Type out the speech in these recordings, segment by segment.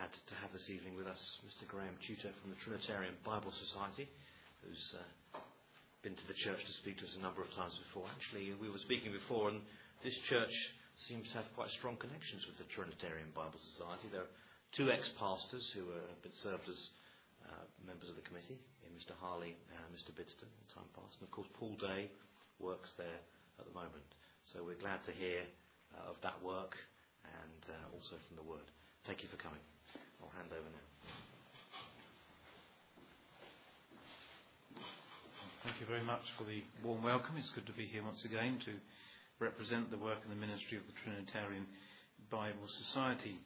glad to have this evening with us Mr. Graham Tutor from the Trinitarian Bible Society, who's been to the church to speak to us a number of times before. Actually, we were speaking before, and this church seems to have quite strong connections with the Trinitarian Bible Society. There are two ex-pastors who have been served as members of the committee, Mr. Harley and Mr. Bidston in time past. And of course, Paul Day works there at the moment. So we're glad to hear of that work and also from the Word. Thank you for coming. I'll hand over now. Thank you very much for the warm welcome. It's good to be here once again to represent the work and the ministry of the Trinitarian Bible Society.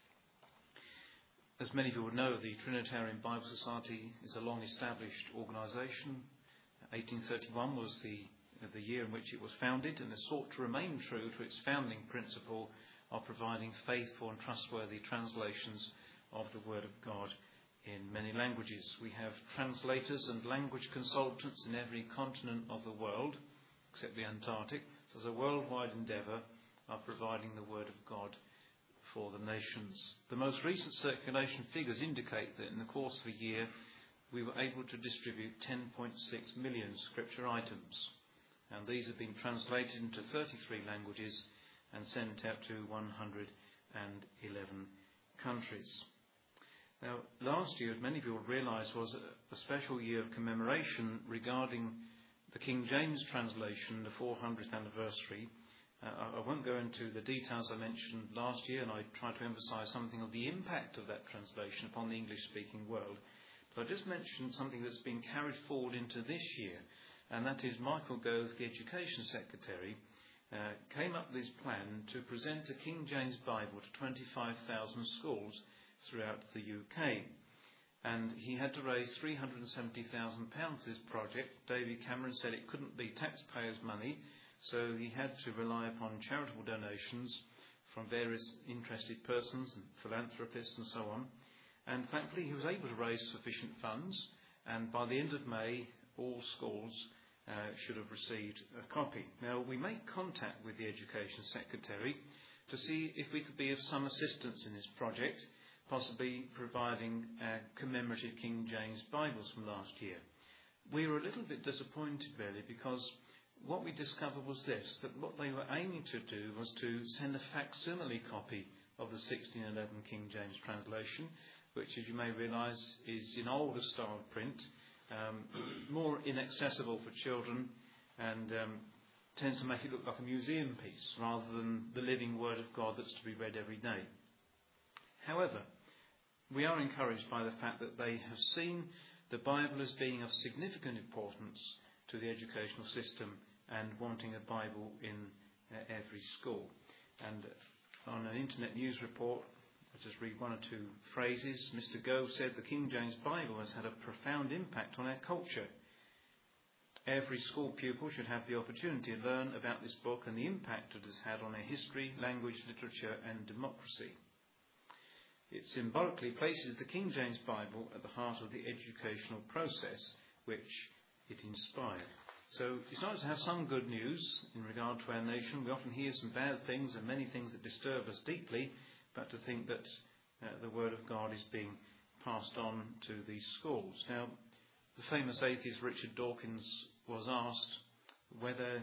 As many of you would know, the Trinitarian Bible Society is a long-established organisation. 1831 was the year in which it was founded, and it sought to remain true to its founding principle of providing faithful and trustworthy translations of the Word of God in many languages. We have translators and language consultants in every continent of the world, except the Antarctic. So it's a worldwide endeavour of providing the Word of God for the nations. The most recent circulation figures indicate that in the course of a year we were able to distribute 10.6 million scripture items, and these have been translated into 33 languages and sent out to 111 countries. Now, last year, as many of you will realise, was a special year of commemoration regarding the King James translation, the 400th anniversary. I won't go into the details I mentioned last year, and I tried to emphasise something of the impact of that translation upon the English-speaking world. But I just mentioned something that's been carried forward into this year, and that is Michael Gove, the Education Secretary, came up with this plan to present a King James Bible to 25,000 schools throughout the UK. And he had to raise £370,000 for this project. David Cameron said it couldn't be taxpayers' money, so he had to rely upon charitable donations from various interested persons and philanthropists and so on. And thankfully he was able to raise sufficient funds, and by the end of May all schools should have received a copy. Now, we made contact with the Education Secretary to see if we could be of some assistance in this project, possibly providing commemorative King James Bibles from last year. We were a little bit disappointed, really, because what we discovered was this, that what they were aiming to do was to send a facsimile copy of the 1611 King James translation, which, as you may realise, is in older style print, more inaccessible for children, and tends to make it look like a museum piece rather than the living Word of God that's to be read every day. However, we are encouraged by the fact that they have seen the Bible as being of significant importance to the educational system and wanting a Bible in every school. And on an internet news report, I'll just read one or two phrases. Mr. Gove said the King James Bible has had a profound impact on our culture. Every school pupil should have the opportunity to learn about this book and the impact it has had on our history, language, literature and democracy. It symbolically places the King James Bible at the heart of the educational process which it inspired. So it's nice to have some good news in regard to our nation. We often hear some bad things and many things that disturb us deeply, but to think that the Word of God is being passed on to these schools. Now, the famous atheist Richard Dawkins was asked whether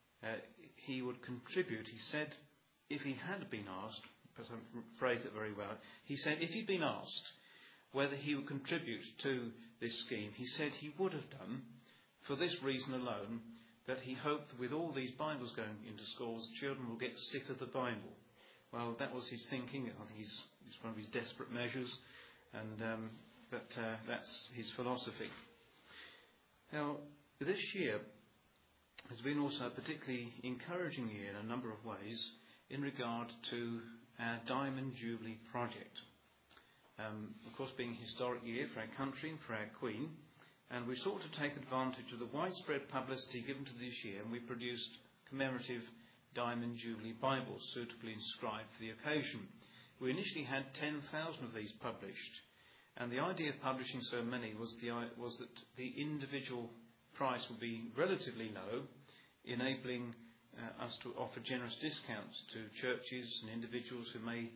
he would contribute. He said if he had been asked, perhaps I phrased it very well, he said if he'd been asked whether he would contribute to this scheme, he said he would have done, for this reason alone, that he hoped with all these Bibles going into schools, children will get sick of the Bible. Well, that was his thinking. I think it's one of his desperate measures, but that's his philosophy. Now, this year has been also a particularly encouraging year in a number of ways in regard to our Diamond Jubilee project. Of course, being a historic year for our country and for our Queen, and we sought to take advantage of the widespread publicity given to this year, and we produced commemorative Diamond Jubilee Bibles suitably inscribed for the occasion. We initially had 10,000 of these published, and the idea of publishing so many was that the individual price would be relatively low, enabling us to offer generous discounts to churches and individuals who may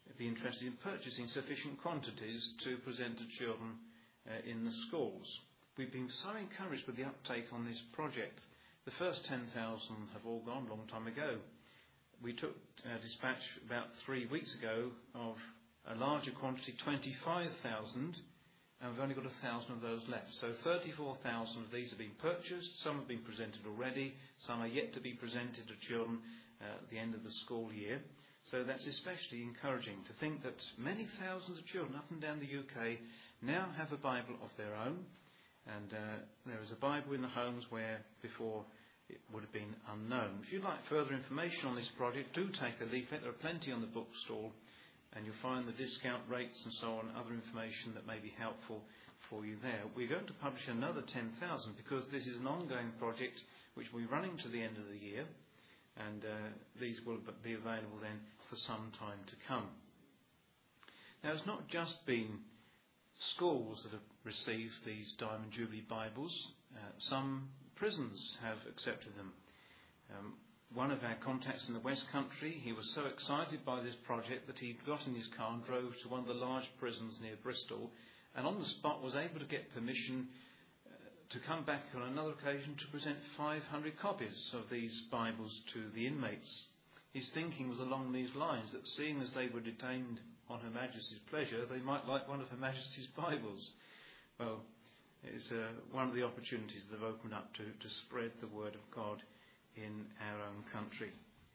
be interested in purchasing sufficient quantities to present to children in the schools. We've been so encouraged with the uptake on this project. The first 10,000 have all gone a long time ago. We took dispatch about 3 weeks ago of a larger quantity, 25,000, and we've only got 1,000 of those left. So 34,000 of these have been purchased. Some have been presented already. Some are yet to be presented to children at the end of the school year. So that's especially encouraging to think that many thousands of children up and down the UK now have a Bible of their own. And there is a Bible in the homes where before it would have been unknown. If you'd like further information on this project, do take a leaflet. There are plenty on the bookstall, and you'll find the discount rates and so on, other information that may be helpful for you there. We're going to publish another 10,000 because this is an ongoing project which will be running to the end of the year, and these will be available then for some time to come. Now, it's not just been schools that have received these Diamond Jubilee Bibles. Some prisons have accepted them. One of our contacts in the West Country, he was so excited by this project that he got in his car and drove to one of the large prisons near Bristol, and on the spot was able to get permission to come back on another occasion to present 500 copies of these Bibles to the inmates. His thinking was along these lines, that seeing as they were detained on Her Majesty's pleasure, they might like one of Her Majesty's Bibles. Well, it's one of the opportunities that have opened up to spread the word of God in our own country.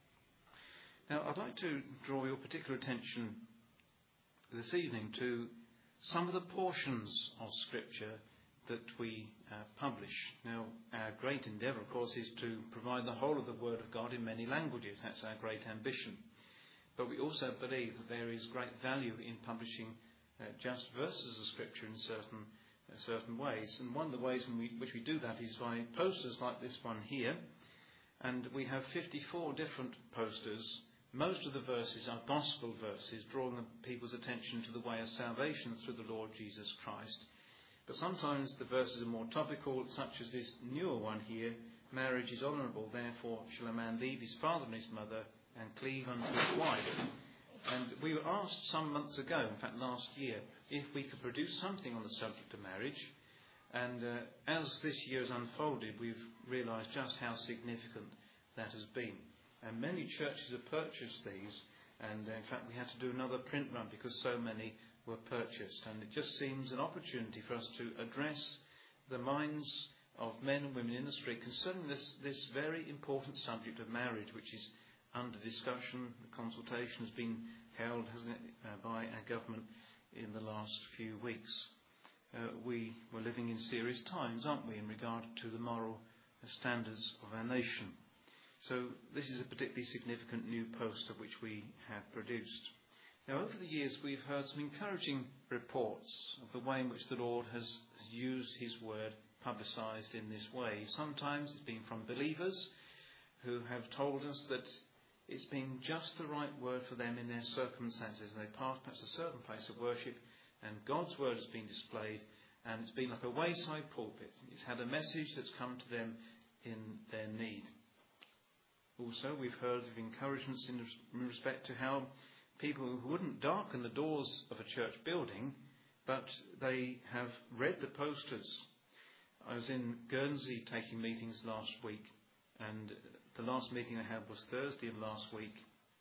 Now, I'd like to draw your particular attention this evening to some of the portions of Scripture that we publish. Now, our great endeavour, of course, is to provide the whole of the Word of God in many languages. That's our great ambition. But we also believe that there is great value in publishing just verses of Scripture in certain ways. And one of the ways in which we do that is by posters like this one here. And we have 54 different posters. Most of the verses are gospel verses, drawing people's attention to the way of salvation through the Lord Jesus Christ. But sometimes the verses are more topical, such as this newer one here: marriage is honourable, therefore shall a man leave his father and his mother and cleave unto his wife. And we were asked some months ago, in fact last year, if we could produce something on the subject of marriage. And as this year has unfolded, we've realised just how significant that has been. And many churches have purchased these, and in fact we had to do another print run because so many were purchased. And it just seems an opportunity for us to address the minds of men and women in the street concerning this very important subject of marriage, which is under discussion. The consultation has been held, hasn't it, by our government in the last few weeks. We were living in serious times, aren't we, in regard to the moral standards of our nation. So this is a particularly significant new poster which we have produced. Now, over the years we've heard some encouraging reports of the way in which the Lord has used his word publicised in this way. Sometimes it's been from believers who have told us that it's been just the right word for them in their circumstances. They pass perhaps a certain place of worship and God's word has been displayed, and it's been like a wayside pulpit. It's had a message that's come to them in their need. Also, we've heard of encouragements in respect to how people who wouldn't darken the doors of a church building, but they have read the posters. I was in Guernsey taking meetings last week, and the last meeting I had was Thursday of last week.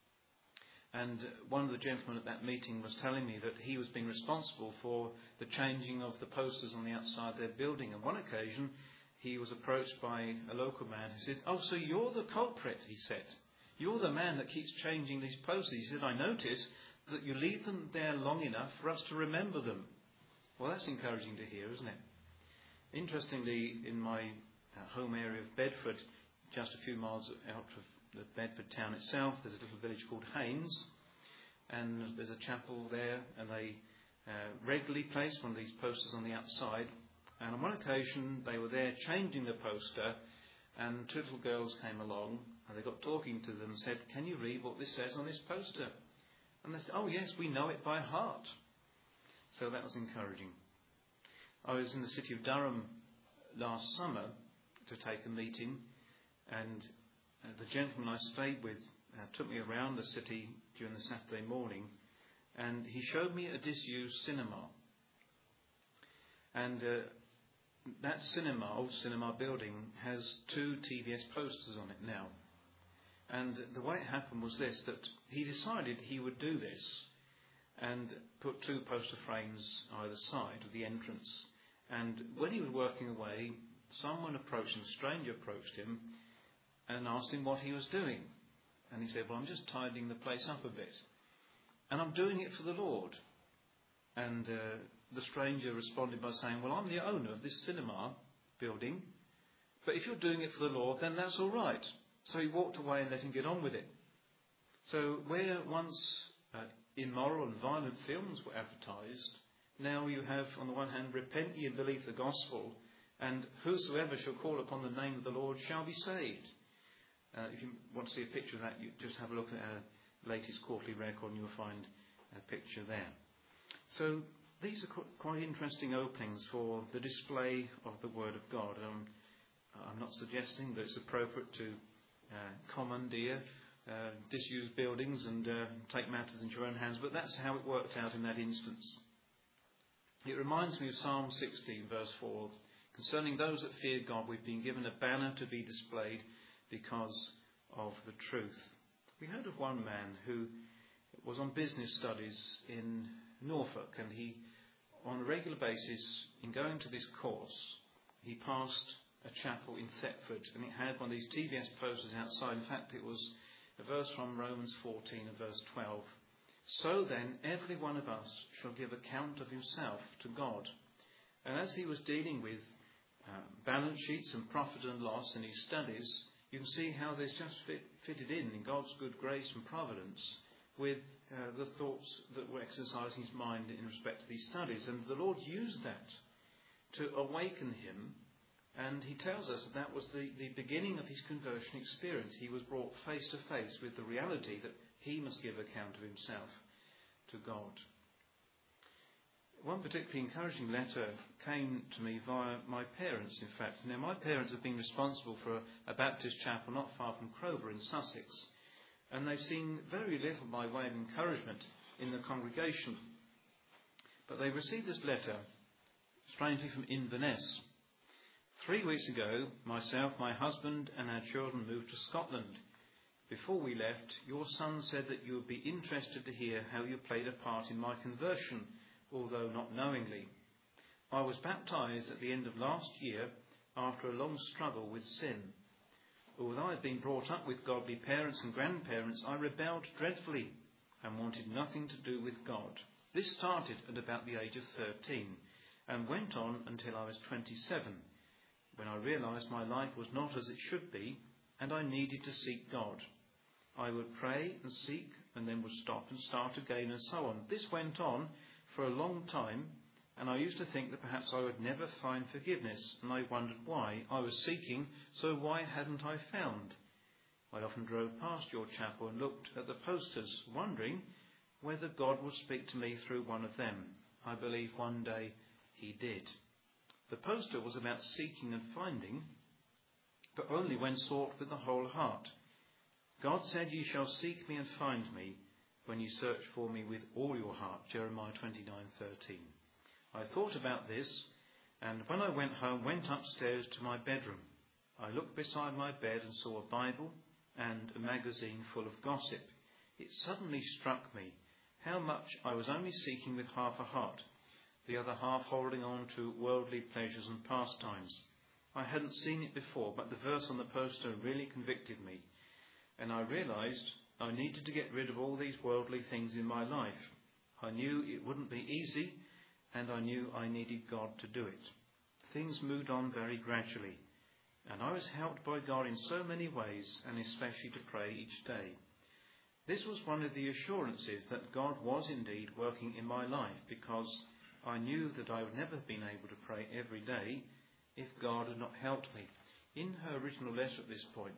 And one of the gentlemen at that meeting was telling me that he was being responsible for the changing of the posters on the outside of their building. On one occasion, he was approached by a local man who said, "Oh, so you're the culprit," he said. "You're the man that keeps changing these posters." He said, "I notice that you leave them there long enough for us to remember them." Well, that's encouraging to hear, isn't it? Interestingly, in my home area of Bedford, just a few miles out of the Bedford town itself, there's a little village called Haynes, and there's a chapel there, and they regularly place one of these posters on the outside. And on one occasion they were there changing the poster, and two little girls came along and they got talking to them and said, "Can you read what this says on this poster?" And they said, "Oh yes, we know it by heart." So that was encouraging. I was in the city of Durham last summer to take a meeting, and the gentleman I stayed with took me around the city during the Saturday morning, and he showed me a disused cinema. And that old cinema building, has 2 TVS posters on it now. And the way it happened was this, that he decided he would do this and put 2 poster frames either side of the entrance. And when he was working away, a stranger approached him and asked him what he was doing. And he said, well, I'm just tidying the place up a bit. And I'm doing it for the Lord. And the stranger responded by saying, well, I'm the owner of this cinema building, but if you're doing it for the Lord, then that's all right. So he walked away and let him get on with it. So where once immoral and violent films were advertised, now you have, on the one hand, repent ye and believe the gospel, and whosoever shall call upon the name of the Lord shall be saved. If you want to see a picture of that, you just have a look at our latest quarterly record and you'll find a picture there. So these are quite interesting openings for the display of the Word of God. I'm not suggesting that it's appropriate to commandeer disused buildings and take matters into your own hands, but that's how it worked out in that instance. It reminds me of Psalm 16, verse 4. Concerning those that fear God, we've been given a banner to be displayed because of the truth. We heard of one man who was on business studies in Norfolk, and he, on a regular basis, in going to this course, he passed a chapel in Thetford, and it had one of these TVS posters outside. In fact, it was a verse from Romans 14 and verse 12. So then, every one of us shall give account of himself to God. And as he was dealing with balance sheets and profit and loss in his studies, you can see how this just fitted in God's good grace and providence with the thoughts that were exercising his mind in respect to these studies. And the Lord used that to awaken him. And he tells us that was the beginning of his conversion experience. He was brought face to face with the reality that he must give account of himself to God. One particularly encouraging letter came to me via my parents, in fact. Now, my parents have been responsible for a Baptist chapel not far from Crover in Sussex, and they've seen very little by way of encouragement in the congregation. But they received this letter, strangely from Inverness. 3 weeks ago, myself, my husband and our children moved to Scotland. Before we left, your son said that you would be interested to hear how you played a part in my conversion, although not knowingly. I was baptised at the end of last year after a long struggle with sin. Although I had been brought up with godly parents and grandparents, I rebelled dreadfully and wanted nothing to do with God. This started at about the age of 13 and went on until I was 27, when I realised my life was not as it should be and I needed to seek God. I would pray and seek and then would stop and start again and so on. This went on for a long time, and I used to think that perhaps I would never find forgiveness, and I wondered why. I was seeking, so why hadn't I found? I often drove past your chapel and looked at the posters, wondering whether God would speak to me through one of them. I believe one day he did. The poster was about seeking and finding, but only when sought with the whole heart. God said, "Ye shall seek me and find me when you search for me with all your heart," Jeremiah 29:13. I thought about this, and when I went home, went upstairs to my bedroom. I looked beside my bed and saw a Bible and a magazine full of gossip. It suddenly struck me how much I was only seeking with half a heart, the other half holding on to worldly pleasures and pastimes. I hadn't seen it before, but the verse on the poster really convicted me, and I realised I needed to get rid of all these worldly things in my life. I knew it wouldn't be easy, and I knew I needed God to do it. Things moved on very gradually, and I was helped by God in so many ways, and especially to pray each day. This was one of the assurances that God was indeed working in my life, because I knew that I would never have been able to pray every day if God had not helped me. In her original letter at this point,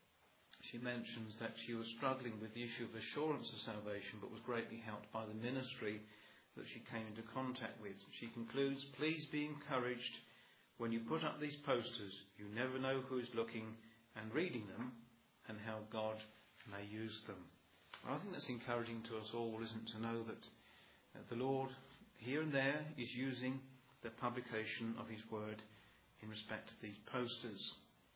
she mentions that she was struggling with the issue of assurance of salvation, but was greatly helped by the ministry that she came into contact with. She concludes, "Please be encouraged when you put up these posters. You never know who is looking and reading them and how God may use them." I think that's encouraging to us all, isn't it, to know that The Lord, here and there, is using the publication of his word in respect to these posters.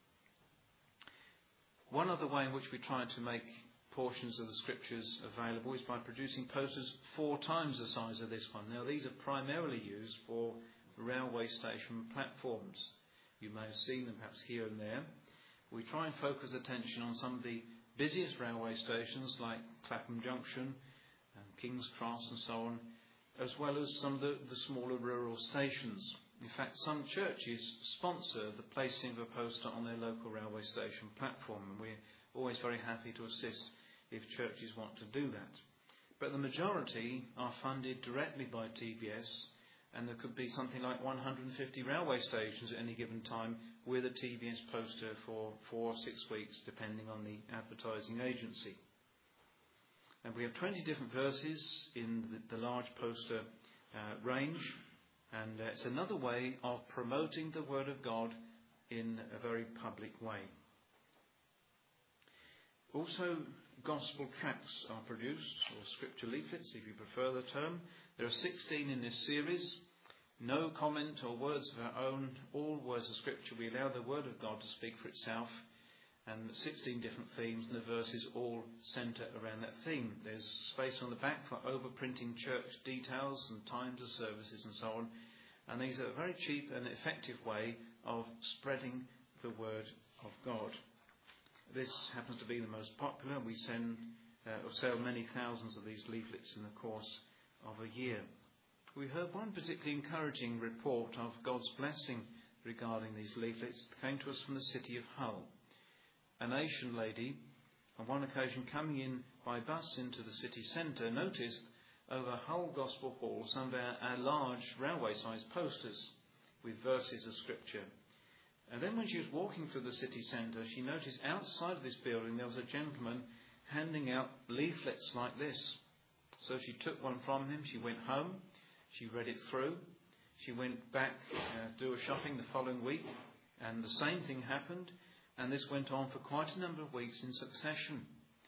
One other way in which we try to make portions of the scriptures available is by producing posters 4 times the size of this one. Now, these are primarily used for railway station platforms. You may have seen them perhaps here and there. We try and focus attention on some of the busiest railway stations like Clapham Junction, King's Cross and so on, as well as some of the smaller rural stations. In fact, some churches sponsor the placing of a poster on their local railway station platform, and we're always very happy to assist if churches want to do that. But the majority are funded directly by TBS, and there could be something like 150 railway stations at any given time with a TBS poster for 4 or 6 weeks, depending on the advertising agency. And we have 20 different verses in the large poster range, and it's another way of promoting the Word of God in a very public way. Also, gospel tracts are produced, or scripture leaflets, if you prefer the term. There are 16 in this series. No comment or words of our own, all words of scripture. We allow the Word of God to speak for itself. And 16 different themes, and the verses all centre around that theme. There's space on the back for overprinting church details and times of services and so on. And these are a very cheap and effective way of spreading the Word of God. This happens to be the most popular. We sell many thousands of these leaflets in the course of a year. We heard one particularly encouraging report of God's blessing regarding these leaflets. It came to us from the city of Hull. An Asian lady, on one occasion coming in by bus into the city centre, noticed over Hull Gospel Hall some of our large railway-sized posters with verses of scripture. And then when she was walking through the city centre, she noticed outside of this building there was a gentleman handing out leaflets like this. So she took one from him, she went home, she read it through, she went back to do a shopping the following week, and the same thing happened. And this went on for quite a number of weeks in succession.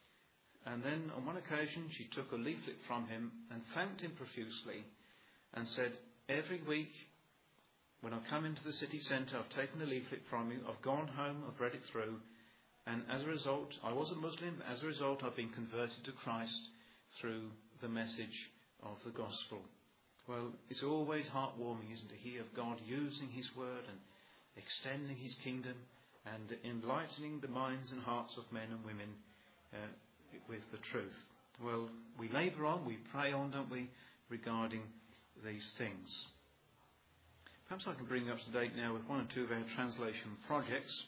And then on one occasion she took a leaflet from him and thanked him profusely and said, every week when I've come into the city centre, I've taken a leaflet from you, I've gone home, I've read it through, and as a result, I was a Muslim, but as a result I've been converted to Christ through the message of the gospel. Well, it's always heartwarming, isn't it, to hear of God using his word and extending his kingdom and enlightening the minds and hearts of men and women with the truth. Well, we labour on, we pray on, don't we, regarding these things. Perhaps I can bring you up to date now with 1 or 2 of our translation projects.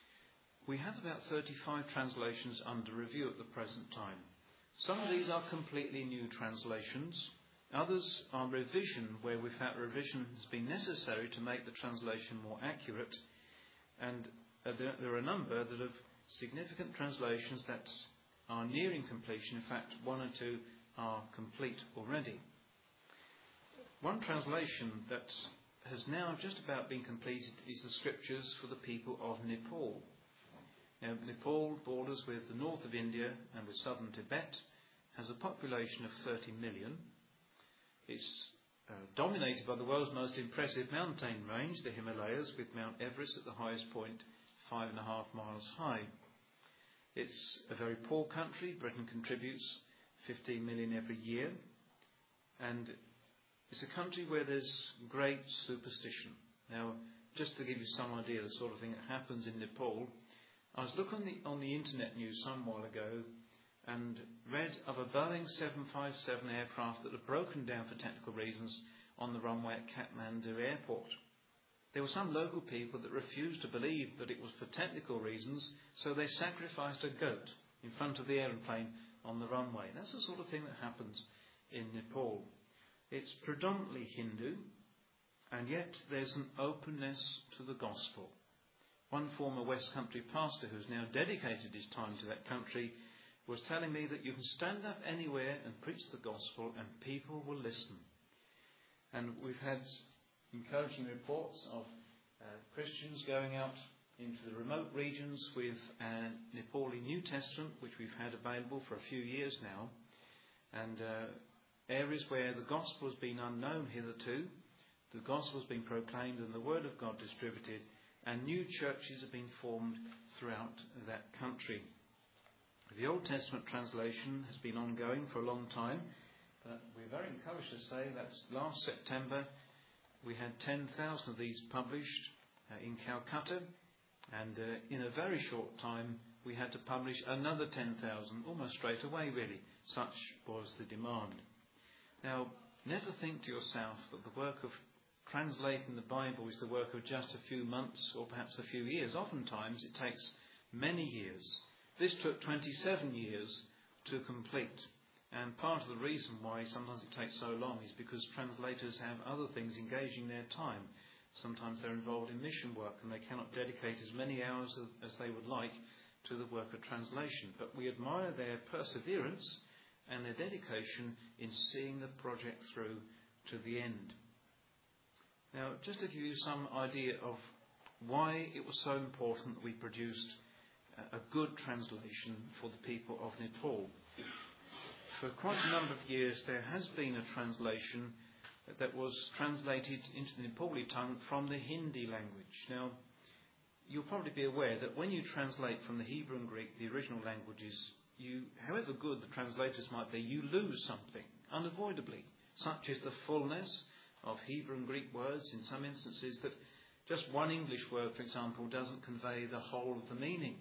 We have about 35 translations under review at the present time. Some of these are completely new translations. Others are revision, where we felt revision has been necessary to make the translation more accurate. And there are a number that have significant translations that are nearing completion. In fact, 1 or 2 are complete already. One translation that has now just about been completed is the scriptures for the people of Nepal. Now, Nepal borders with the north of India and with southern Tibet, has a population of 30 million. It's dominated by the world's most impressive mountain range, the Himalayas, with Mount Everest at the highest point, 5.5 miles high. It's a very poor country. Britain contributes 15 million every year. And it's a country where there's great superstition. Now, just to give you some idea of the sort of thing that happens in Nepal, I was looking on the internet news some while ago and read of a Boeing 757 aircraft that had broken down for technical reasons on the runway at Kathmandu airport. There were some local people that refused to believe that it was for technical reasons, so they sacrificed a goat in front of the aeroplane on the runway. That's the sort of thing that happens in Nepal. It's predominantly Hindu, and yet there's an openness to the gospel. One former West Country pastor who's now dedicated his time to that country was telling me that you can stand up anywhere and preach the gospel and people will listen. And we've had encouraging reports of Christians going out into the remote regions with a Nepali New Testament, which we've had available for a few years now. And areas where the gospel has been unknown hitherto, the gospel has been proclaimed and the word of God distributed, and new churches have been formed throughout that country. The Old Testament translation has been ongoing for a long time, but we're very encouraged to say that last September we had 10,000 of these published in Calcutta, and in a very short time we had to publish another 10,000, almost straight away really. Such was the demand. Now, never think to yourself that the work of translating the Bible is the work of just a few months or perhaps a few years. Oftentimes it takes many years. This took 27 years to complete. And part of the reason why sometimes it takes so long is because translators have other things engaging their time. Sometimes they're involved in mission work and they cannot dedicate as many hours as they would like to the work of translation. But we admire their perseverance and their dedication in seeing the project through to the end. Now, just to give you some idea of why it was so important that we produced a good translation for the people of Nepal. For quite a number of years there has been a translation that was translated into the Nepali tongue from the Hindi language. Now, you'll probably be aware that when you translate from the Hebrew and Greek, the original languages, however good the translators might be, you lose something, unavoidably, such as the fullness of Hebrew and Greek words in some instances, that just one English word, for example, doesn't convey the whole of the meaning.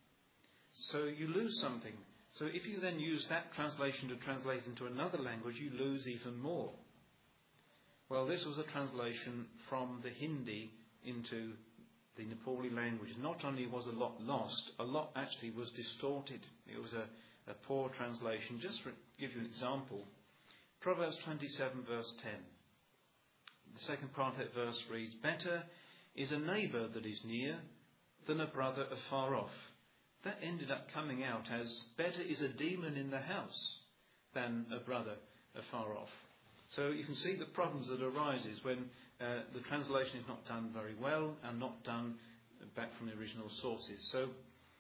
So you lose something. So if you then use that translation to translate into another language, you lose even more. Well, this was a translation from the Hindi into the Nepali language. Not only was a lot lost, a lot actually was distorted. It was a poor translation. Just to give you an example, Proverbs 27 verse 10. The second part of that verse reads, "Better is a neighbour that is near than a brother afar off." That ended up coming out as, "Better is a demon in the house than a brother afar off." So you can see the problems that arises when the translation is not done very well and not done back from the original sources. So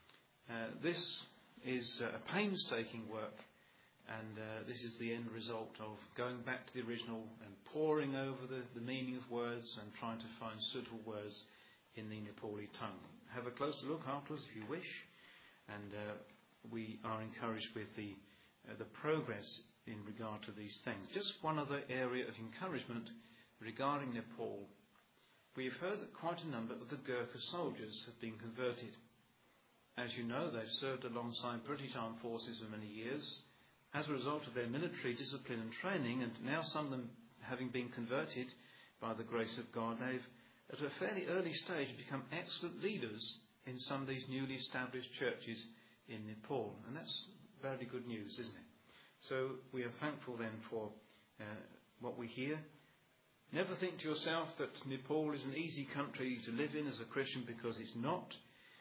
this is a painstaking work, and this is the end result of going back to the original and poring over the meaning of words and trying to find suitable words in the Nepali tongue. Have a closer look afterwards if you wish, and we are encouraged with the progress in regard to these things. Just one other area of encouragement regarding Nepal. We have heard that quite a number of the Gurkha soldiers have been converted. As you know, they've served alongside British Armed Forces for many years. As a result of their military discipline and training, and now some of them having been converted by the grace of God, they've at a fairly early stage become excellent leaders in some of these newly established churches in Nepal. And that's very good news, isn't it? So we are thankful then for what we hear. Never think to yourself that Nepal is an easy country to live in as a Christian, because it's not.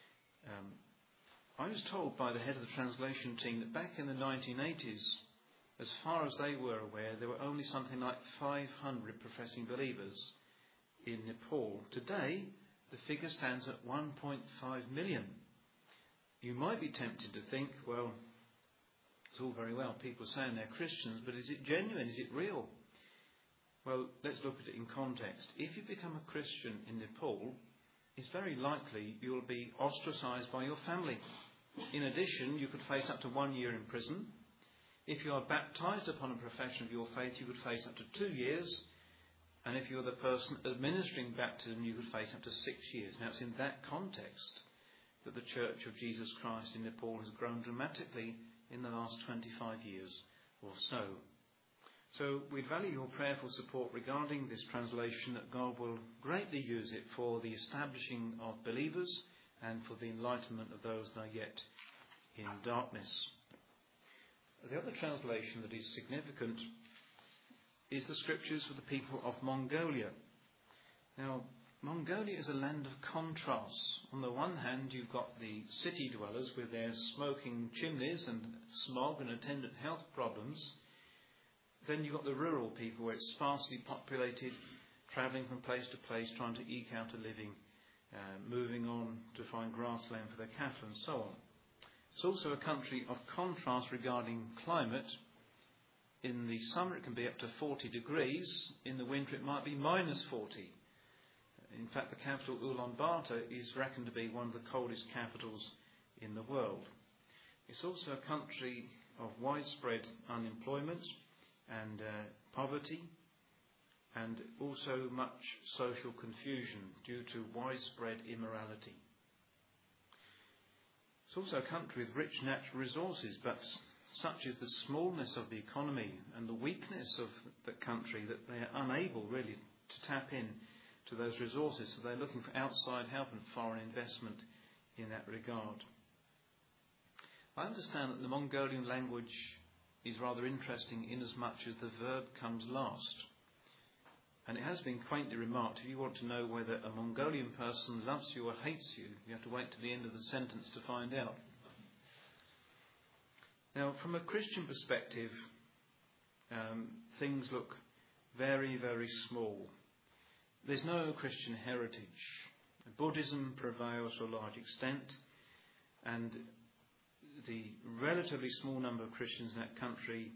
I was told by the head of the translation team that back in the 1980s, as far as they were aware, there were only something like 500 professing believers in Nepal. Today, the figure stands at 1.5 million. You might be tempted to think, well, it's all very well, people saying they're Christians, but is it genuine? Is it real? Well, let's look at it in context. If you become a Christian in Nepal, it's very likely you'll be ostracised by your family. In addition, you could face up to 1 year in prison. If you are baptised upon a profession of your faith, you could face up to 2 years. And if you're the person administering baptism, you could face up to 6 years. Now, it's in that context that the Church of Jesus Christ in Nepal has grown dramatically in the last 25 years or so. So we value your prayerful support regarding this translation, that God will greatly use it for the establishing of believers and for the enlightenment of those that are yet in darkness. The other translation that is significant is the scriptures for the people of Mongolia. Now, Mongolia is a land of contrasts. On the one hand, you've got the city dwellers with their smoking chimneys and smog and attendant health problems. Then you've got the rural people where it's sparsely populated, travelling from place to place, trying to eke out a living, moving on to find grassland for their cattle and so on. It's also a country of contrast regarding climate. in the summer it can be up to 40 degrees. In the winter it might be minus 40. In fact, the capital Ulaanbaatar is reckoned to be one of the coldest capitals in the world. It's also a country of widespread unemployment and poverty, and also much social confusion due to widespread immorality. It's also a country with rich natural resources, but such is the smallness of the economy and the weakness of the country that they are unable really to tap in to those resources. So they're looking for outside help and foreign investment in that regard. I understand that the Mongolian language is rather interesting in as much as the verb comes last. And it has been quaintly remarked, if you want to know whether a Mongolian person loves you or hates you, you have to wait to the end of the sentence to find out. Now, from a Christian perspective, things look very, very small. There's no Christian heritage. Buddhism prevails to a large extent, and the relatively small number of Christians in that country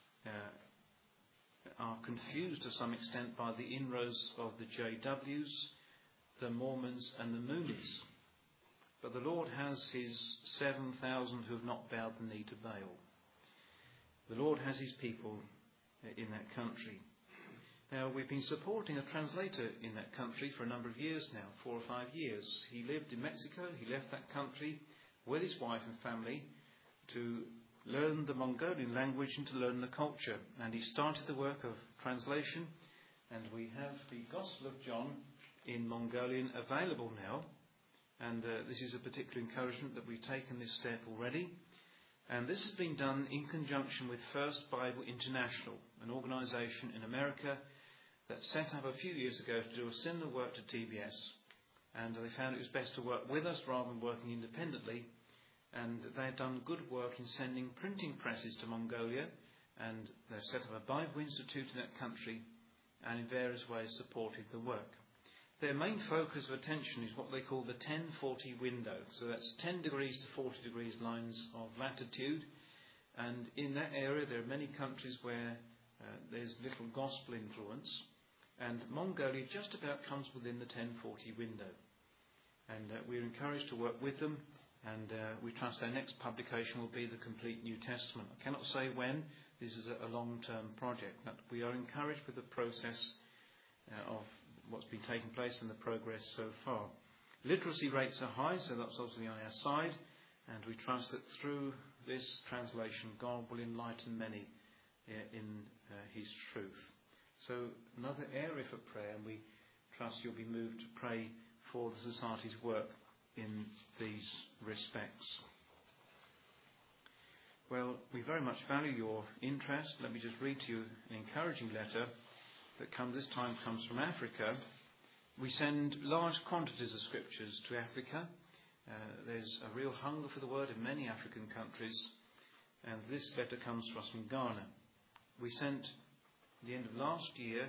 are confused to some extent by the inroads of the JWs, the Mormons and the Moonies. But the Lord has his 7,000 who have not bowed the knee to Baal. The Lord has his people in that country. Now, we've been supporting a translator in that country for a number of years now, 4 or 5 years. He lived in Mexico. He left that country with his wife and family to learn the Mongolian language and to learn the culture. And he started the work of translation, and we have the Gospel of John in Mongolian available now. And this is a particular encouragement that we've taken this step already. And this has been done in conjunction with First Bible International, an organisation in America that set up a few years ago to do a similar work to TBS. And they found it was best to work with us rather than working independently. And they have done good work in sending printing presses to Mongolia. And they've set up a Bible Institute in that country and in various ways supported the work. Their main focus of attention is what they call the 1040 window. So that's 10 degrees to 40 degrees lines of latitude. And in that area there are many countries where there's little gospel influence. And Mongolia just about comes within the 1040 window. And we're encouraged to work with them. And we trust their next publication will be the complete New Testament. I cannot say when. This is a long-term project. But we are encouraged with the process of what's been taking place and the progress so far. Literacy rates are high, so that's obviously on our side, and we trust that through this translation God will enlighten many in his truth. So another area for prayer, and we trust you'll be moved to pray for the Society's work in these respects. Well, we very much value your interest. Let me just read to you an encouraging letter that this time comes from Africa. We send large quantities of scriptures to Africa. There's a real hunger for the word in many African countries, and this letter comes to us from Ghana. We sent, at the end of last year,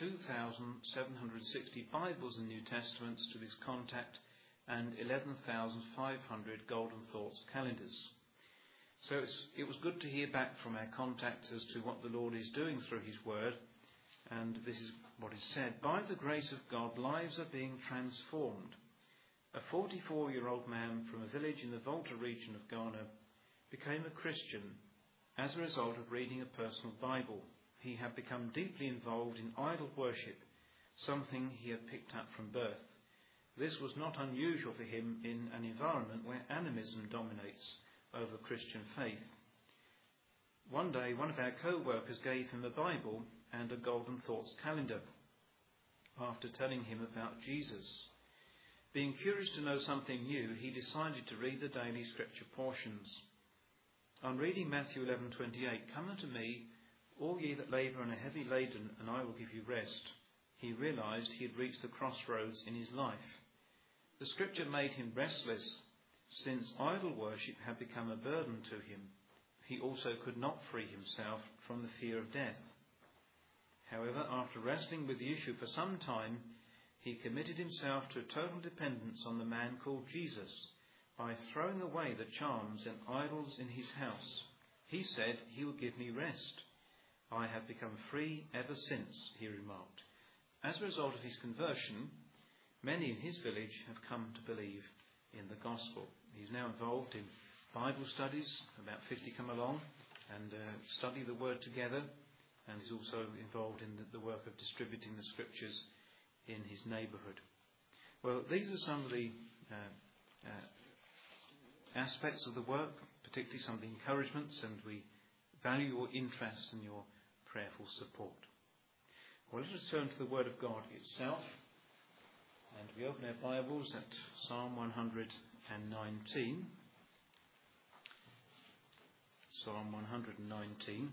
2,760 Bibles and New Testaments to this contact and 11,500 Golden Thoughts calendars. So it was good to hear back from our contact as to what the Lord is doing through his word. And this is what is said. By the grace of God, lives are being transformed. A 44-year-old man from a village in the Volta region of Ghana became a Christian as a result of reading a personal Bible. He had become deeply involved in idol worship, something he had picked up from birth. This was not unusual for him in an environment where animism dominates over Christian faith. One day, one of our co-workers gave him a Bible and a Golden Thoughts calendar after telling him about Jesus. Being curious to know something new, he decided to read the daily scripture portions. On reading Matthew 11:28, "Come unto me, all ye that labour and are heavy laden, and I will give you rest," he realised he had reached the crossroads in his life. The scripture made him restless, since idol worship had become a burden to him. He also could not free himself from the fear of death. However, after wrestling with the issue for some time, he committed himself to total dependence on the man called Jesus by throwing away the charms and idols in his house. He said, "He will give me rest. I have become free ever since, he remarked. As a result of his conversion, many in his village have come to believe in the gospel. He's now involved in Bible studies. About 50 come along and study the word together, and he's also involved in the work of distributing the scriptures in his neighbourhood. Well, these are some of the aspects of the work, particularly some of the encouragements, and we value your interest and your prayerful support. Well, let us turn to the Word of God itself, and we open our Bibles at Psalm 119. Psalm 119.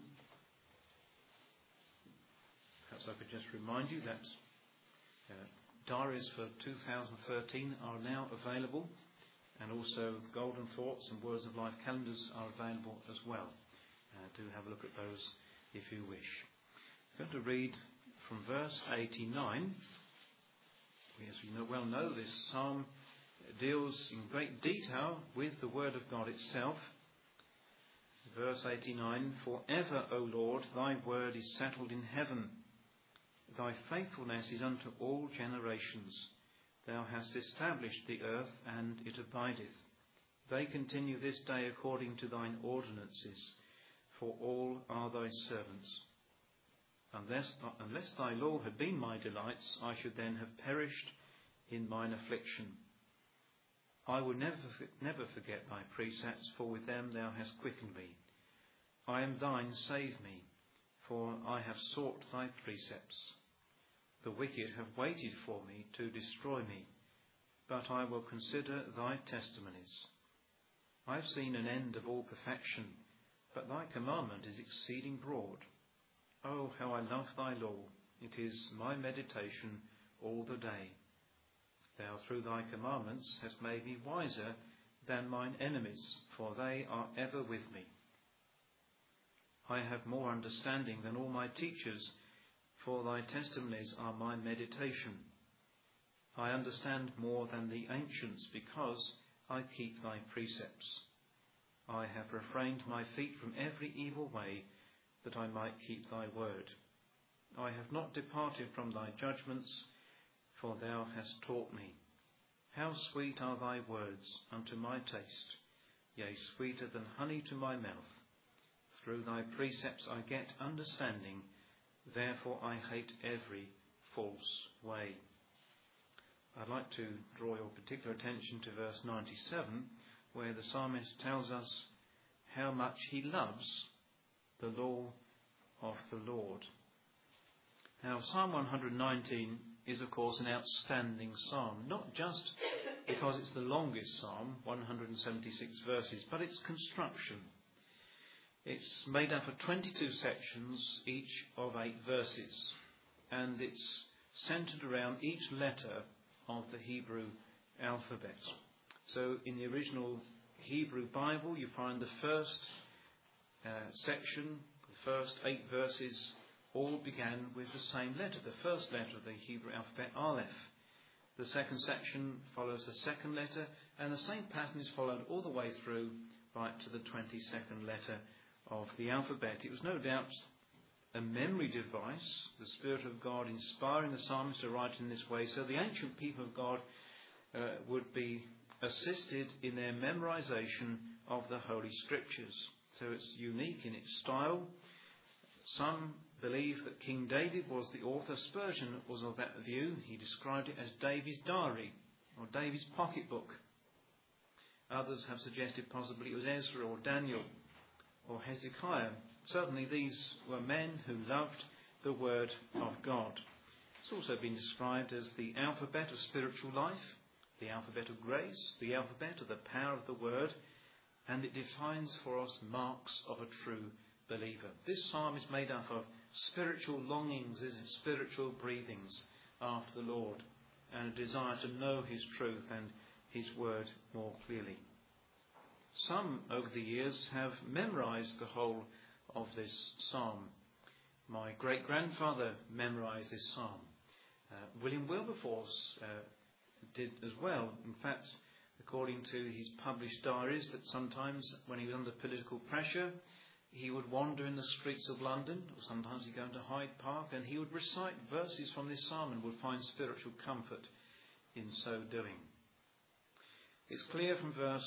Perhaps I could just remind you that diaries for 2013 are now available, and also Golden Thoughts and Words of Life calendars are available as well. Do have a look at those if you wish. I'm going to read from verse 89. As you well know, this psalm deals in great detail with the Word of God itself. Verse 89, Forever, O Lord, thy word is settled in heaven. Thy faithfulness is unto all generations. Thou hast established the earth, and it abideth. They continue this day according to thine ordinances, for all are thy servants. Unless thy law had been my delights, I should then have perished in mine affliction. I will never forget thy precepts, for with them thou hast quickened me. I am thine, save me, for I have sought thy precepts. The wicked have waited for me to destroy me, but I will consider thy testimonies. I have seen an end of all perfection, but thy commandment is exceeding broad. Oh, how I love thy law! It is my meditation all the day. Thou through thy commandments hast made me wiser than mine enemies, for they are ever with me. I have more understanding than all my teachers, for thy testimonies are my meditation. I understand more than the ancients, because I keep thy precepts. I have refrained my feet from every evil way, that I might keep thy word. I have not departed from thy judgments, for thou hast taught me. How sweet are thy words unto my taste, yea, sweeter than honey to my mouth. Through thy precepts I get understanding, therefore I hate every false way. I'd like to draw your particular attention to verse 97, where the psalmist tells us how much he loves the law of the Lord. Now, Psalm 119 is, of course, an outstanding psalm, not just because it's the longest psalm, 176 verses, but its construction. It's made up of 22 sections, each of 8 verses, and it's centred around each letter of the Hebrew alphabet. So in the original Hebrew Bible, you find the first section, the first 8 verses, all began with the same letter, the first letter of the Hebrew alphabet, Aleph. The second section follows the second letter, and the same pattern is followed all the way through, right to the 22nd letter of the alphabet. It was no doubt a memory device, the Spirit of God inspiring the psalmist to write in this way, so the ancient people of God would be assisted in their memorization of the Holy Scriptures. So it's unique in its style. Some believe that King David was the author. Spurgeon was of that view. He described it as David's diary or David's pocketbook. Others have suggested possibly it was Ezra or Daniel or Hezekiah. Certainly these were men who loved the Word of God. It's also been described as the alphabet of spiritual life, the alphabet of grace, the alphabet of the power of the Word, and it defines for us marks of a true believer. This psalm is made up of spiritual longings, spiritual breathings after the Lord, and a desire to know his truth and his word more clearly. Some over the years have memorized the whole of this psalm. My great-grandfather memorized this psalm. William Wilberforce did as well. In fact, according to his published diaries, that sometimes when he was under political pressure, he would wander in the streets of London, or sometimes he'd go into Hyde Park, and he would recite verses from this psalm and would find spiritual comfort in so doing. It's clear from verse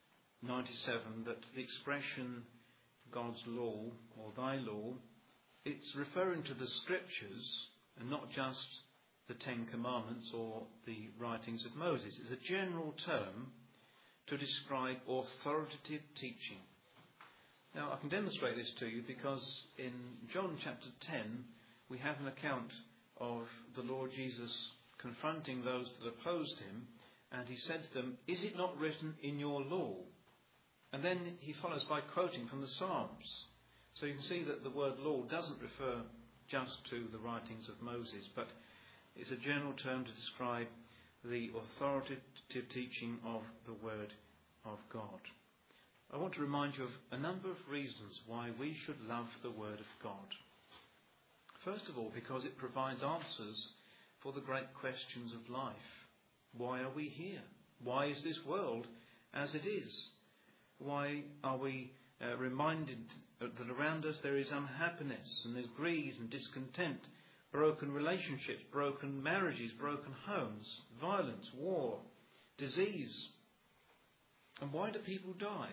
97 that the expression God's law, or thy law, it's referring to the scriptures and not just the Ten Commandments or the writings of Moses. It's a general term to describe authoritative teaching. Now, I can demonstrate this to you because in John chapter 10, we have an account of the Lord Jesus confronting those that opposed him, and he said to them, "Is it not written in your law?" And then he follows by quoting from the Psalms. So you can see that the word law doesn't refer just to the writings of Moses, but it's a general term to describe the authoritative teaching of the Word of God. I want to remind you of a number of reasons why we should love the Word of God. First of all, because it provides answers for the great questions of life. Why are we here? Why is this world as it is? Why are we reminded that around us there is unhappiness and there's greed and discontent, broken relationships, broken marriages, broken homes, violence, war, disease? And why do people die?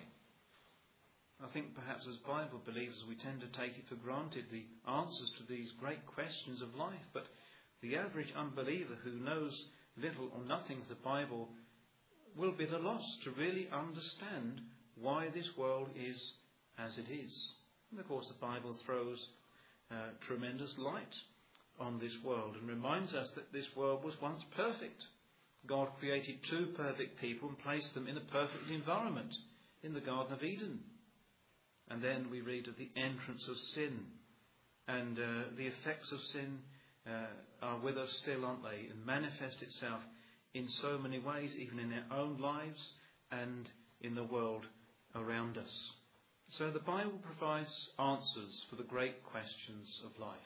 I think perhaps as Bible believers we tend to take it for granted, the answers to these great questions of life. But the average unbeliever who knows little or nothing of the Bible will be at a loss to really understand why this world is as it is. And of course the Bible throws tremendous light on this world and reminds us that this world was once perfect. God created two perfect people and placed them in a perfect environment in the Garden of Eden. And then we read of the entrance of sin. And the effects of sin are with us still, aren't they? And manifest itself in so many ways, even in our own lives and in the world around us. So the Bible provides answers for the great questions of life.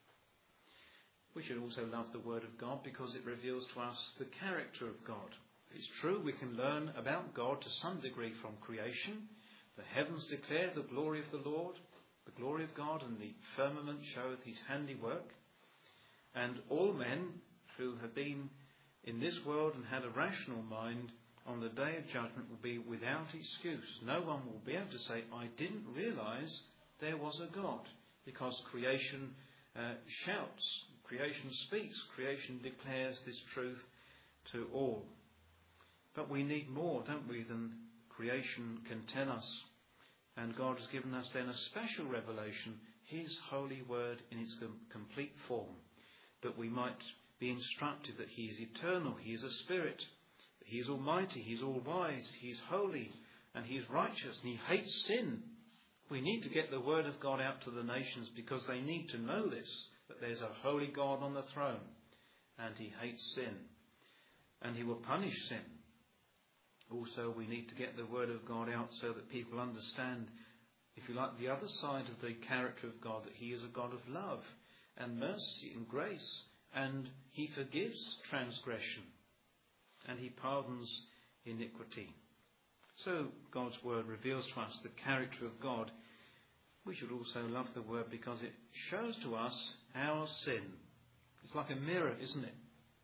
We should also love the Word of God because it reveals to us the character of God. It's true we can learn about God to some degree from creation. The heavens declare the glory of the Lord, the glory of God, and the firmament showeth his handiwork. And all men who have been in this world and had a rational mind on the day of judgment will be without excuse. No one will be able to say, I didn't realise there was a God, because creation shouts, creation speaks, creation declares this truth to all. But we need more, don't we, than creation can tell us. And God has given us then a special revelation, his holy word in its complete form, that we might be instructed that he is eternal, he is a spirit, that he is almighty, he is all-wise, he is holy, and he is righteous, and he hates sin. We need to get the word of God out to the nations because they need to know this, that there's a holy God on the throne, and he hates sin, and he will punish sin. Also, we need to get the word of God out so that people understand, if you like, the other side of the character of God, that he is a God of love and mercy and grace, and he forgives transgression, and he pardons iniquity. So God's word reveals to us the character of God. We should also love the word because it shows to us our sin. It's like a mirror, isn't it?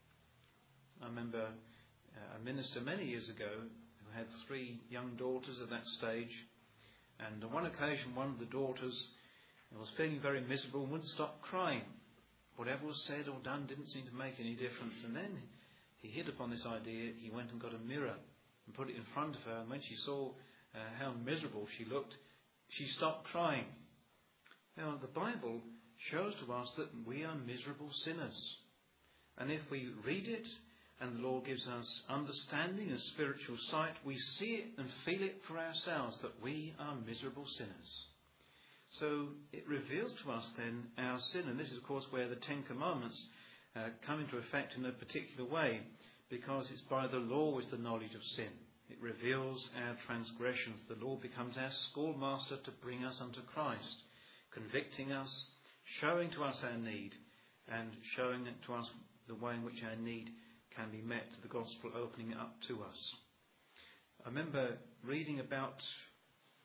I remember a minister many years ago who had 3 young daughters at that stage, and on one occasion one of the daughters was feeling very miserable and wouldn't stop crying. Whatever was said or done didn't seem to make any difference, and then he hit upon this idea. He went and got a mirror and put it in front of her, and when she saw how miserable she looked, she stopped crying. Now the Bible shows to us that we are miserable sinners, and if we read it and the Lord gives us understanding and spiritual sight, we see it and feel it for ourselves that we are miserable sinners. So it reveals to us then our sin, and this is of course where the Ten Commandments come into effect in a particular way, because it's by the law is the knowledge of sin. It reveals our transgressions. The law becomes our schoolmaster to bring us unto Christ, convicting us, showing to us our need, and showing to us the way in which our need can be met, the gospel opening it up to us. I remember reading about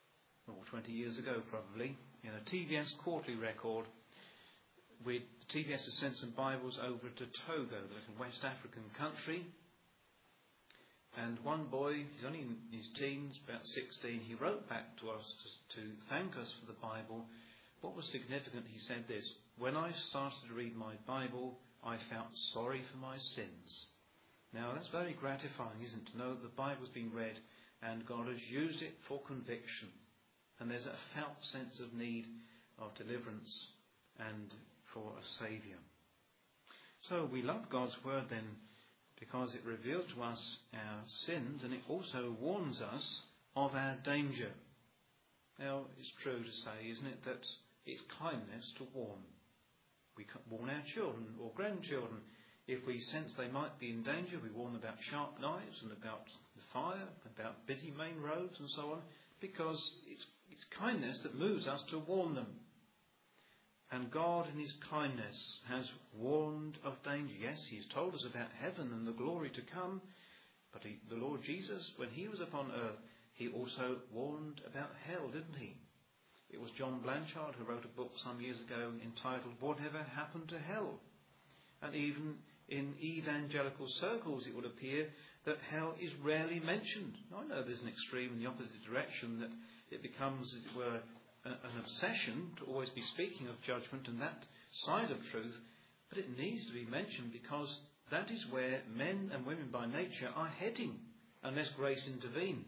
20 years ago probably, in a TVS quarterly record. TVS has sent some Bibles over to Togo, the little West African country. And one boy, he's only in his teens, about 16, he wrote back to us to thank us for the Bible. What was significant, he said this: "When I started to read my Bible, I felt sorry for my sins." Now that's very gratifying, isn't it, to know that the Bible's been read and God has used it for conviction. And there's a felt sense of need of deliverance and for a Saviour. So we love God's Word then, because it reveals to us our sins, and it also warns us of our danger. Now, it's true to say, isn't it, that it's kindness to warn. We warn our children or grandchildren. If we sense they might be in danger, we warn them about sharp knives and about the fire, about busy main roads and so on, because it's kindness that moves us to warn them. And God in his kindness has warned of danger. Yes, he's told us about heaven and the glory to come. But the Lord Jesus, when he was upon earth, he also warned about hell, didn't he? It was John Blanchard who wrote a book some years ago entitled "Whatever Happened to Hell?" And even in evangelical circles it would appear that hell is rarely mentioned. Now, I know there's an extreme in the opposite direction, that it becomes, as it were, an obsession to always be speaking of judgment and that side of truth, but it needs to be mentioned because that is where men and women by nature are heading unless grace intervene.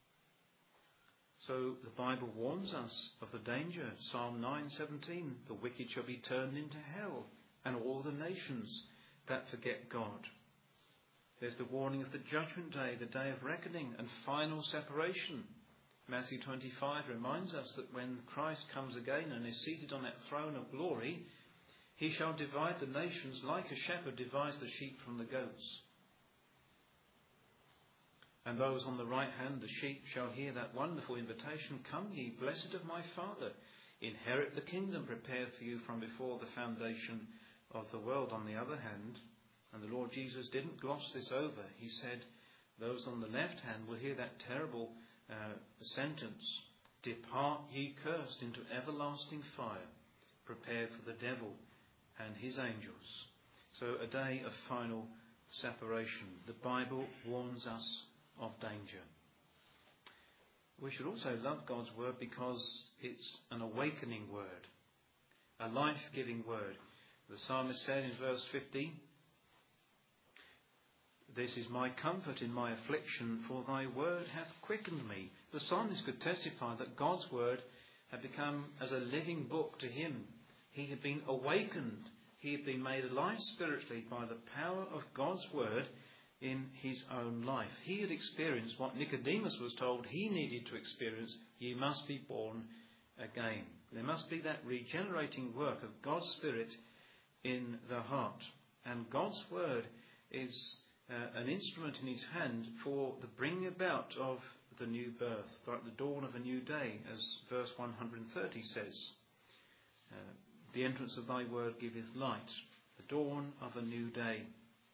So the Bible warns us of the danger. Psalm 9:17, "The wicked shall be turned into hell, and all the nations that forget God." There's the warning of the judgment day, the day of reckoning and final separation. Matthew 25 reminds us that when Christ comes again and is seated on that throne of glory, he shall divide the nations like a shepherd divides the sheep from the goats. And those on the right hand, the sheep, shall hear that wonderful invitation, "Come ye, blessed of my Father, inherit the kingdom prepared for you from before the foundation of the world." On the other hand, and the Lord Jesus didn't gloss this over, he said, those on the left hand will hear that terrible sentence, "Depart ye cursed into everlasting fire, prepared for the devil and his angels." So a day of final separation. The Bible warns us of danger. We should also love God's word because it's an awakening word, a life-giving word. The psalmist said in verse 50, "This is my comfort in my affliction, for thy word hath quickened me." The psalmist could testify that God's word had become as a living book to him. He had been awakened. He had been made alive spiritually by the power of God's word in his own life. He had experienced what Nicodemus was told he needed to experience. Ye must be born again. There must be that regenerating work of God's Spirit in the heart. And God's word is an instrument in his hand for the bringing about of the new birth, like the dawn of a new day, as verse 130 says. The entrance of thy word giveth light, the dawn of a new day.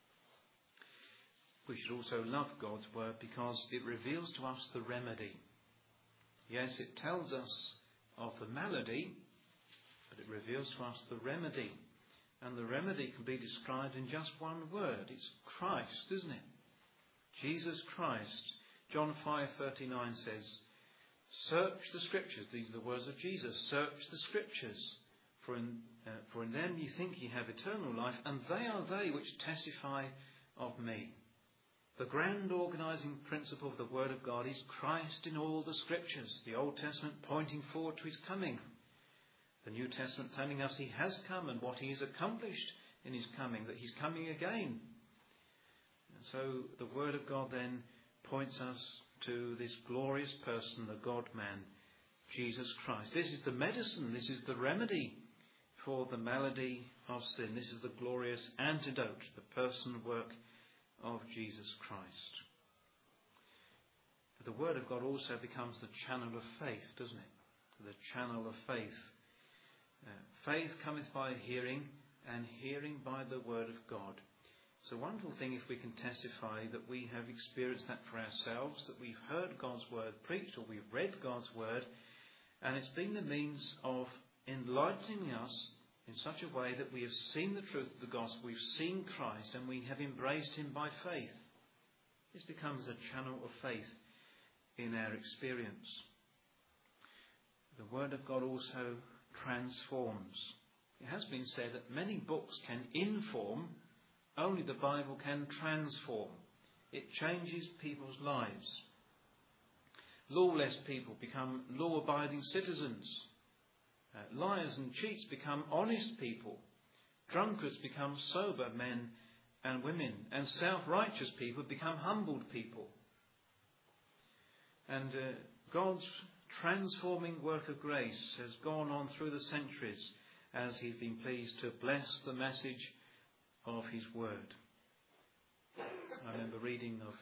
We should also love God's word because it reveals to us the remedy. Yes, it tells us of the malady, but it reveals to us the remedy. And the remedy can be described in just one word. It's Christ, isn't it? Jesus Christ. John 5:39 says, "Search the Scriptures." These are the words of Jesus. "Search the Scriptures, for in them ye think ye have eternal life, and they are they which testify of me." The grand organising principle of the Word of God is Christ in all the Scriptures. The Old Testament pointing forward to his coming. The New Testament telling us he has come and what he has accomplished in his coming, that he's coming again. And so the Word of God then points us to this glorious person, the God-man, Jesus Christ. This is the medicine, this is the remedy for the malady of sin. This is the glorious antidote, the person and work of Jesus Christ. The Word of God also becomes the channel of faith, doesn't it? The channel of faith. Faith cometh by hearing, and hearing by the Word of God. It's a wonderful thing if we can testify that we have experienced that for ourselves, that we've heard God's Word preached, or we've read God's Word, And it's been the means of enlightening us in such a way that we have seen the truth of the gospel, we've seen Christ, and we have embraced him by faith. This becomes a channel of faith in our experience. The Word of God also transforms. It has been said that many books can inform, only the Bible can transform. It changes people's lives. Lawless people become law-abiding citizens. Liars and cheats become honest people. Drunkards become sober men and women. And self-righteous people become humbled people. And God's transforming work of grace has gone on through the centuries as he's been pleased to bless the message of his word. I remember reading of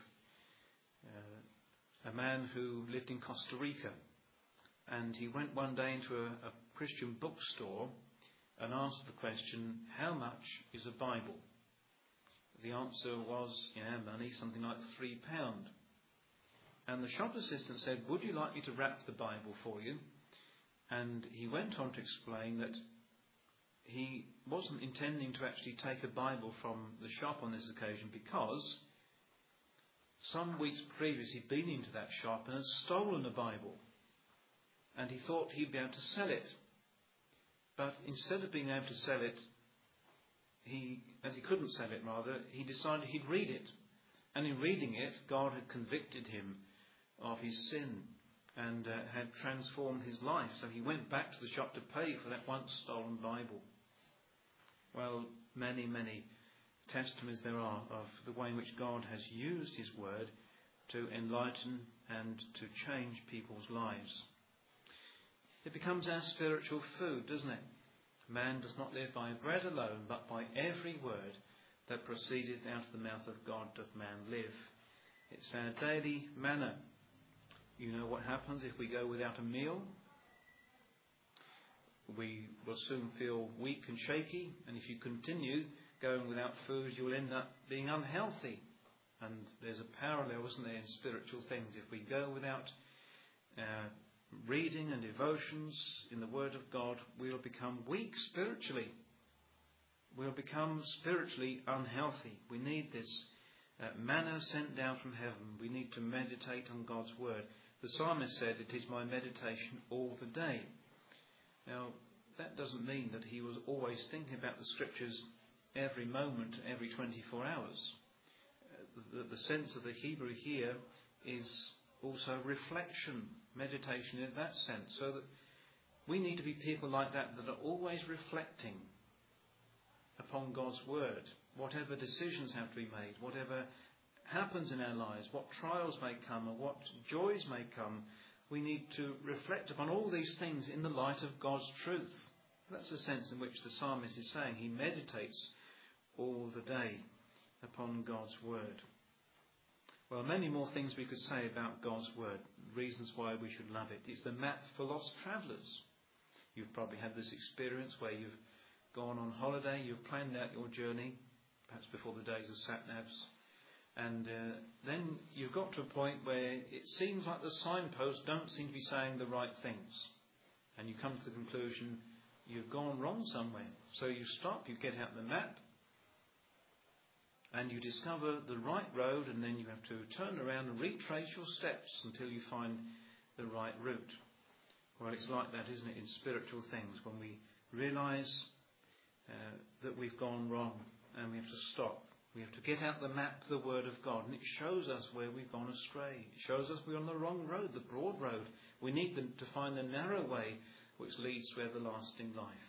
a man who lived in Costa Rica, and he went one day into a Christian bookstore and asked the question, how much is a Bible? The answer was, in our money, something like £3. And the shop assistant said, would you like me to wrap the Bible for you? And he went on to explain that he wasn't intending to actually take a Bible from the shop on this occasion, because some weeks previous he'd been into that shop and had stolen a Bible. And he thought he'd be able to sell it. But instead of being able to sell it, he couldn't sell it rather, he decided he'd read it. And in reading it, God had convicted him of his sin and had transformed his life. So he went back to the shop to pay for that once stolen Bible. Well, many, many testimonies there are of the way in which God has used his word to enlighten and to change people's lives. It becomes our spiritual food, doesn't it? Man does not live by bread alone, but by every word that proceedeth out of the mouth of God doth man live. It's our daily manna. You know what happens if we go without a meal? We will soon feel weak and shaky, and if you continue going without food, you'll end up being unhealthy. And there's a parallel, isn't there, in spiritual things. If we go without reading and devotions in the Word of God, we'll become weak spiritually. We'll become spiritually unhealthy. We need this manna sent down from heaven. We need to meditate on God's Word. The psalmist said, it is my meditation all the day. Now, that doesn't mean that he was always thinking about the Scriptures every moment, every 24 hours. The sense of the Hebrew here is also reflection, meditation in that sense. So that we need to be people like that are always reflecting upon God's Word. Whatever decisions have to be made, whatever happens in our lives, what trials may come or what joys may come, we need to reflect upon all these things in the light of God's truth. That's the sense in which the psalmist is saying he meditates all the day upon God's Word. Well, many more things we could say about God's Word, reasons why we should love it. It's the map for lost travellers. You've probably had this experience where you've gone on holiday, you've planned out your journey, perhaps before the days of sat-navs, and then you've got to a point where it seems like the signposts don't seem to be saying the right things. And you come to the conclusion you've gone wrong somewhere. So you stop, you get out the map, and you discover the right road, and then you have to turn around and retrace your steps until you find the right route. Well, it's like that, isn't it, in spiritual things, when we realise that we've gone wrong and we have to stop. We have to get out the map, the Word of God, and it shows us where we've gone astray. It shows us we're on the wrong road, the broad road. We need to find the narrow way which leads to everlasting life.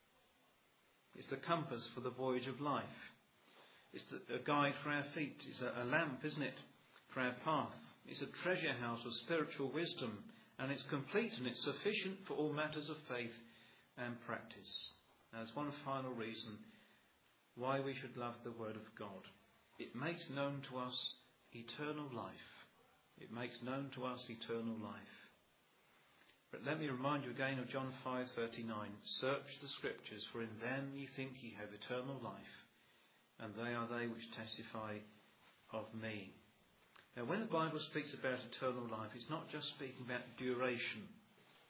It's the compass for the voyage of life. It's a guide for our feet. It's a lamp, isn't it, for our path. It's a treasure house of spiritual wisdom, and it's complete and it's sufficient for all matters of faith and practice. Now, there's one final reason why we should love the Word of God. It makes known to us eternal life. It makes known to us eternal life. But let me remind you again of John 5:39. Search the Scriptures, for in them ye think ye have eternal life, and they are they which testify of me. Now, when the Bible speaks about eternal life, it's not just speaking about duration.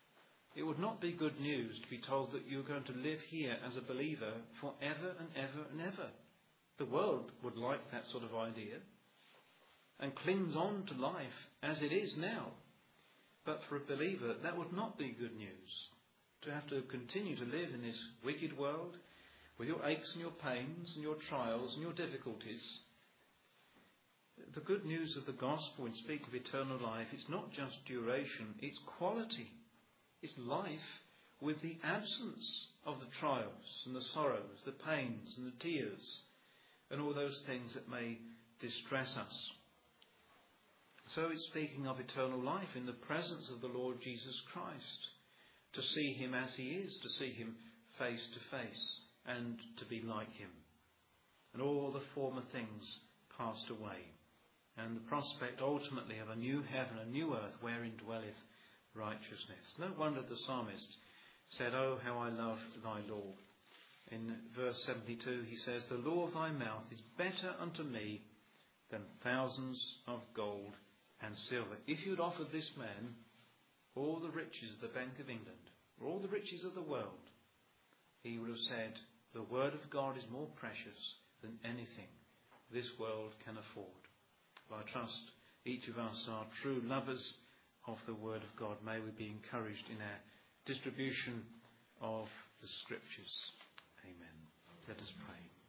It would not be good news to be told that you're going to live here as a believer forever and ever and ever. The world would like that sort of idea and clings on to life as it is now. But for a believer, that would not be good news. To have to continue to live in this wicked world with your aches and your pains and your trials and your difficulties. The good news of the gospel in speaking of eternal life, it's not just duration, it's quality. It's life with the absence of the trials and the sorrows, the pains and the tears and all those things that may distress us. So it's speaking of eternal life in the presence of the Lord Jesus Christ, to see him as he is, to see him face to face and to be like him. And all the former things passed away. And the prospect ultimately of a new heaven, a new earth, wherein dwelleth righteousness. No wonder the psalmist said, "Oh, how I love thy law." In verse 72 he says, "The law of thy mouth is better unto me than thousands of gold and silver." If you'd offered this man all the riches of the Bank of England, or all the riches of the world, he would have said, "The word of God is more precious than anything this world can afford." Well, I trust each of us are true lovers of the word of God. May we be encouraged in our distribution of the scriptures. Amen. Let us pray.